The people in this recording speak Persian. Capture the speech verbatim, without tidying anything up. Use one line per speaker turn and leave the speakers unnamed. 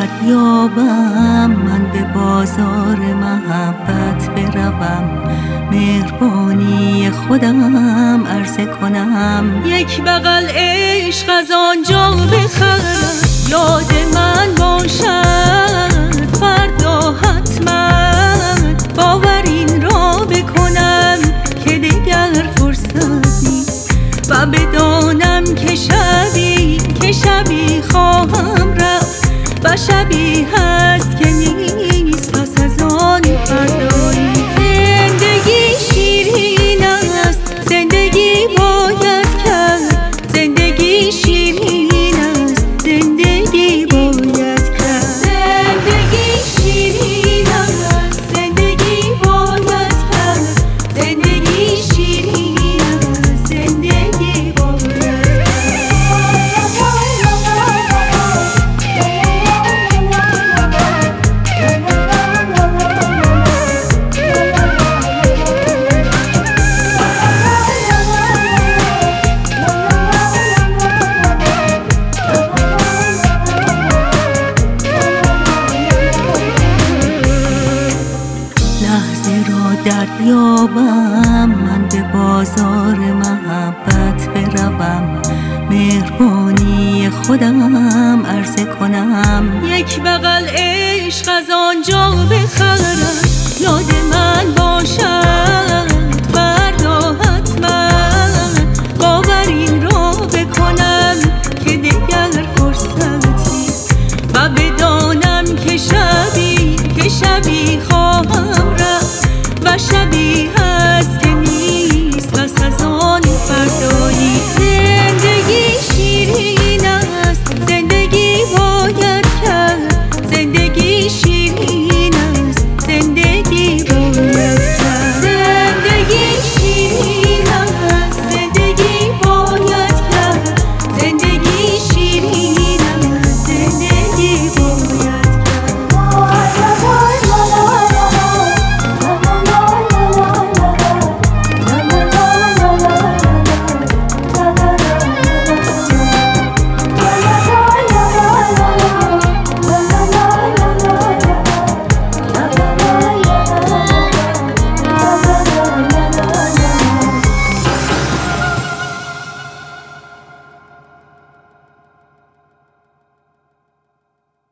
دریابم، من به بازار محبت بروم، مهربانی خودم عرضه کنم. یک بغل عشق از آنجا بخرم، یاد من باشد فردا حتما، باور این را بکنم که دیگر فرصت نیست و بدانم که شبی که شبی خواهم رفت و شبی هست که نیست پس از آن فردایی. زندگی شیرین است، زندگی باید کرد، زندگی شیرین است، زندگی باید کرد. زندگی شیرین است، زندگی باید کرد، زندگی شیرین است، زندگی باید کرد. دریابم، من به بازار محبت بروم، مهربانی خودم عرضه کنم. یک بغل عشق از آنجا بخرم، یاد من باشد فردا حتما، باور این را بکنم که دیگر فرصت نیست و بدانم که شبی که شبی خواهم رفت و شبی